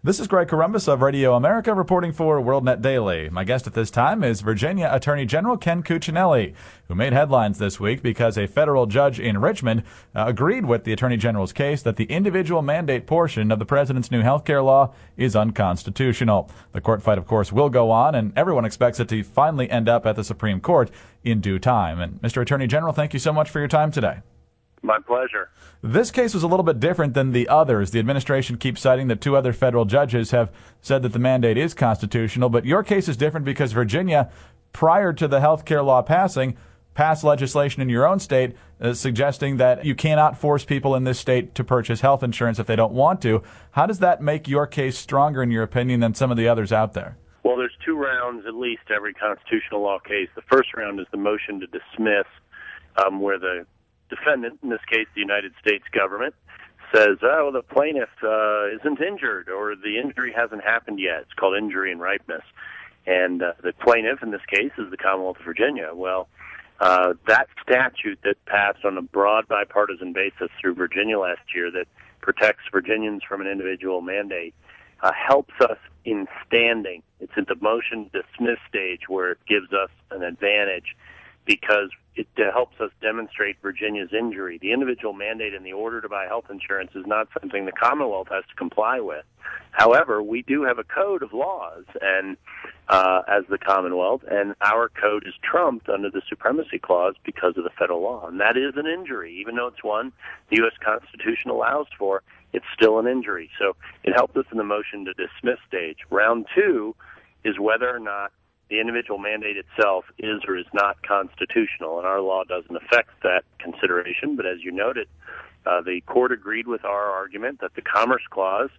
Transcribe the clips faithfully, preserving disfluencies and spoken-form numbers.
This is Greg Corombos of Radio America reporting for WorldNet Daily. My guest at this time is Virginia Attorney General Ken Cuccinelli, who made headlines this week because a federal judge in Richmond uh, agreed with the Attorney General's case that the individual mandate portion of the president's new health care law is unconstitutional. The court fight, of course, will go on, and everyone expects it to finally end up at the Supreme Court in due time. And Mister Attorney General, thank you so much for your time today. My pleasure. This case was a little bit different than the others. The administration keeps citing that two other federal judges have said that the mandate is constitutional, but your case is different because Virginia, prior to the health care law passing, passed legislation in your own state uh, suggesting that you cannot force people in this state to purchase health insurance if they don't want to. How does that make your case stronger, in your opinion, than some of the others out there? Well, there's two rounds, at least, every constitutional law case. The first round is the motion to dismiss, um, where the defendant, in this case the United States government, says, oh, the plaintiff uh, isn't injured or the injury hasn't happened yet. It's called injury and ripeness. And uh, the plaintiff, in this case, is the Commonwealth of Virginia. Well, uh, that statute that passed on a broad bipartisan basis through Virginia last year that protects Virginians from an individual mandate uh, helps us in standing. It's at the motion to dismiss stage where it gives us an advantage because it uh, helps us demonstrate Virginia's injury. The individual mandate in the order to buy health insurance is not something the Commonwealth has to comply with. However, we do have a code of laws and uh, as the Commonwealth, and our code is trumped under the Supremacy Clause because of the federal law. And that is an injury. Even though it's one the U S Constitution allows for, it's still an injury. So it helped us in the motion to dismiss stage. Round two is whether or not the individual mandate itself is or is not constitutional, and our law doesn't affect that consideration. But as you noted, uh, the court agreed with our argument that the Commerce Clause,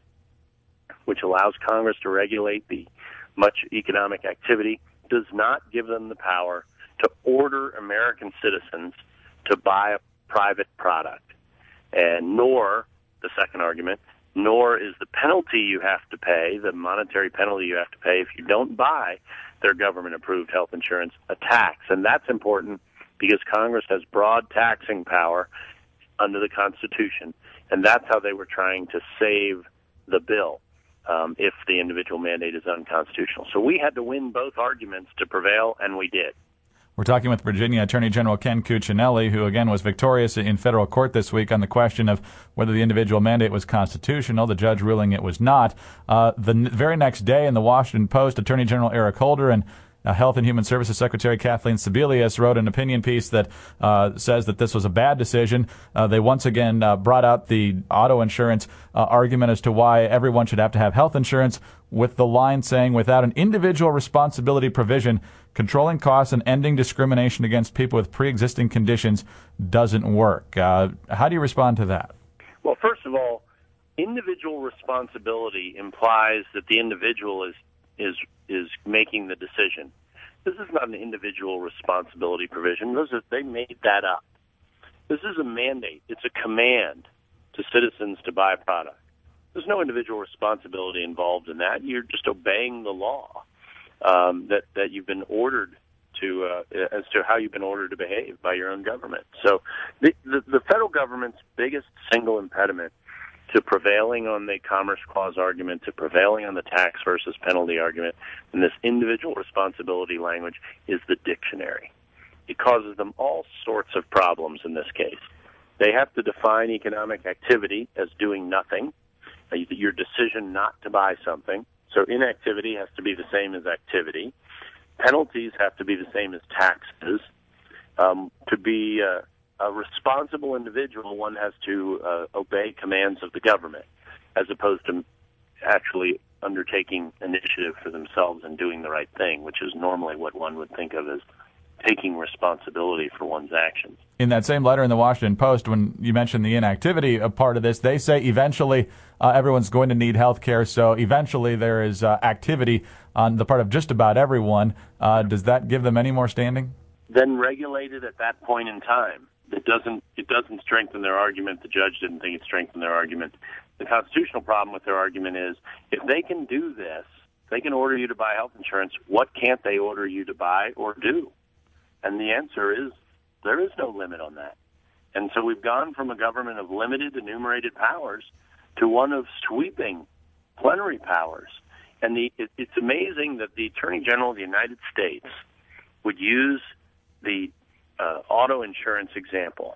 which allows Congress to regulate the much economic activity, does not give them the power to order American citizens to buy a private product, and nor, the second argument, nor is the penalty you have to pay, the monetary penalty you have to pay if you don't buy their government-approved health insurance, a tax. And that's important because Congress has broad taxing power under the Constitution, and that's how they were trying to save the bill um, if the individual mandate is unconstitutional. So we had to win both arguments to prevail, and we did. We're talking with Virginia Attorney General Ken Cuccinelli, who, again, was victorious in federal court this week on the question of whether the individual mandate was constitutional, the judge ruling it was not. Uh, the n- very next day in the Washington Post, Attorney General Eric Holder and Uh, Health and Human Services Secretary Kathleen Sebelius wrote an opinion piece that uh, says that this was a bad decision. Uh, they once again uh, brought out the auto insurance uh, argument as to why everyone should have to have health insurance, with the line saying, without an individual responsibility provision, controlling costs and ending discrimination against people with pre-existing conditions doesn't work. Uh, how do you respond to that? Well, first of all, individual responsibility implies that the individual is is is making the decision. This is not an individual responsibility provision. Those are, they made that up. This is a mandate. It's a command to citizens to buy a product. There's no individual responsibility involved in that. You're just obeying the law um, that, that you've been ordered to, uh, as to how you've been ordered to behave by your own government. So the, the, the federal government's biggest single impediment to prevailing on the Commerce Clause argument, to prevailing on the tax versus penalty argument, and this individual responsibility language is the dictionary. It causes them all sorts of problems in this case. They have to define economic activity as doing nothing, your decision not to buy something. So inactivity has to be the same as activity. Penalties have to be the same as taxes. Um, to be uh, a responsible individual, one has to uh, obey commands of the government, as opposed to actually undertaking initiative for themselves and doing the right thing, which is normally what one would think of as taking responsibility for one's actions. In that same letter in the Washington Post, when you mentioned the inactivity a part of this, they say eventually uh, everyone's going to need health care, so eventually there is uh, activity on the part of just about everyone. Uh, does that give them any more standing? Then regulated at that point in time. It doesn't it doesn't strengthen their argument. The judge didn't think it strengthened their argument. The constitutional problem with their argument is if they can do this, they can order you to buy health insurance, what can't they order you to buy or do? And the answer is there is no limit on that. And so we've gone from a government of limited enumerated powers to one of sweeping plenary powers. And the, it, it's amazing that the Attorney General of the United States would use the uh, auto insurance example.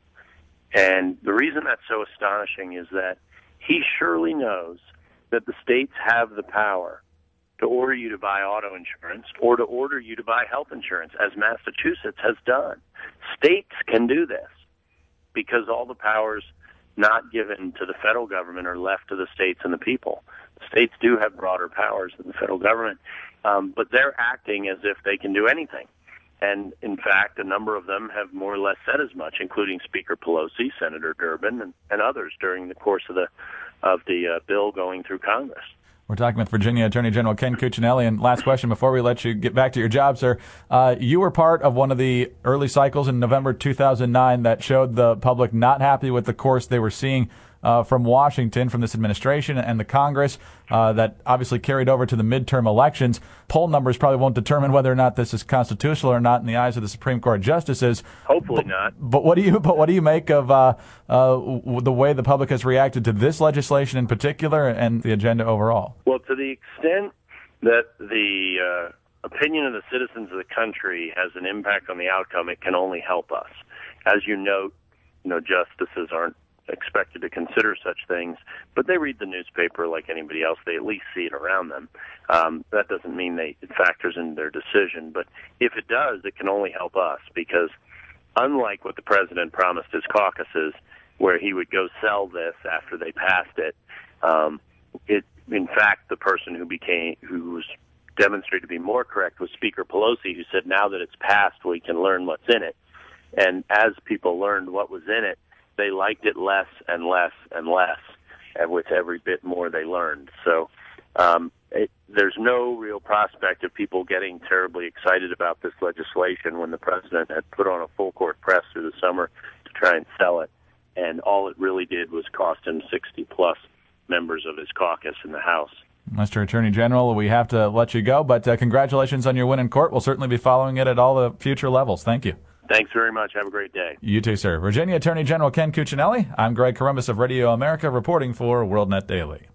And the reason that's so astonishing is that he surely knows that the states have the power to order you to buy auto insurance or to order you to buy health insurance, as Massachusetts has done. States can do this because all the powers not given to the federal government are left to the states and the people. The states do have broader powers than the federal government, um, but they're acting as if they can do anything. And, in fact, a number of them have more or less said as much, including Speaker Pelosi, Senator Durbin, and, and others during the course of the of the uh, bill going through Congress. We're talking with Virginia Attorney General Ken Cuccinelli. And last question before we let you get back to your job, sir. Uh, you were part of one of the early cycles in November two thousand nine that showed the public not happy with the course they were seeing uh, from Washington, from this administration and the Congress, uh, that obviously carried over to the midterm elections. Poll numbers probably won't determine whether or not this is constitutional or not in the eyes of the Supreme Court justices. Hopefully but, not. But what do you but what do you make of uh, uh, the way the public has reacted to this legislation in particular and the agenda overall? Well, to the extent that the uh, opinion of the citizens of the country has an impact on the outcome, it can only help us. As you note, you know, justices aren't expected to consider such things, but they read the newspaper like anybody else. They at least see it around them. Um, that doesn't mean they, it factors into their decision, but if it does, it can only help us, because unlike what the president promised his caucuses, where he would go sell this after they passed it, um, it in fact, the person who became who was demonstrated to be more correct was Speaker Pelosi, who said, now that it's passed, we can learn what's in it. And as people learned what was in it, they liked it less and less and less, and with every bit more they learned. So um, it, there's no real prospect of people getting terribly excited about this legislation when the president had put on a full-court press through the summer to try and sell it, and all it really did was cost him sixty-plus members of his caucus in the House. Mister Attorney General, we have to let you go, but uh, congratulations on your win in court. We'll certainly be following it at all the future levels. Thank you. Thanks very much. Have a great day. You too, sir. Virginia Attorney General Ken Cuccinelli. I'm Greg Corombos of Radio America reporting for WorldNet Daily.